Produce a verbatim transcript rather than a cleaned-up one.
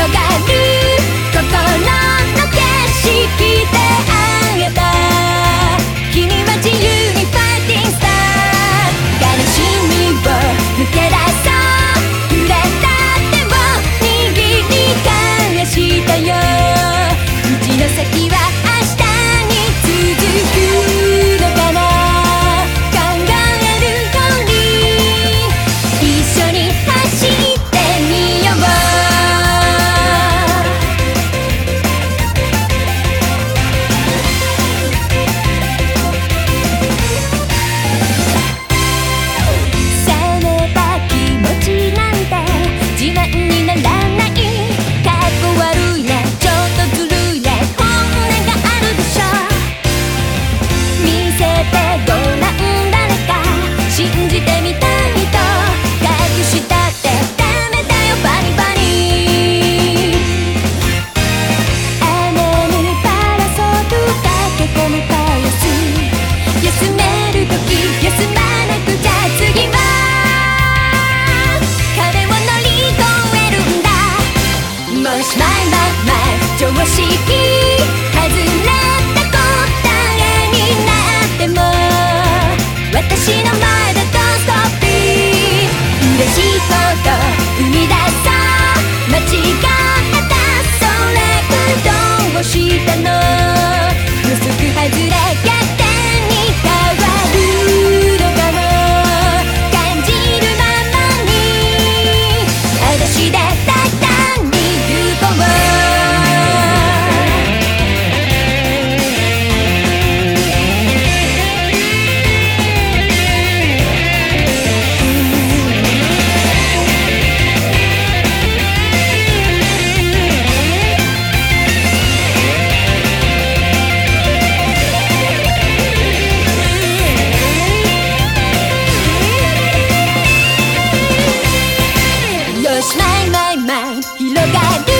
心の景色であげた。君は自由にファイティングスター。悲しみを抜け出そう。触れた手を握り返したよ。道の先は明日に続くのかな。考えるより一緒に走ってみよう。冷めた気持ちなんて自慢にならない。かっこ悪いね、ちょっとずるいね、本音があるでしょ。見せてごらん、誰か信じてみたいと隠したってダメだよ、バリバリ。雨にパラソル駆け込むパイス。休めるとき休まなくちゃ。次は壁を乗り越えるんだ。もしマイマイマイ常識外れた答えになっても私の前でドンストップ。嬉しいこと生み出そう。間違えたそれどうしたの。予測外れ逆転に変わるのかも。感じるままに裸足で大胆に行こう。よしマイマイマイ広がる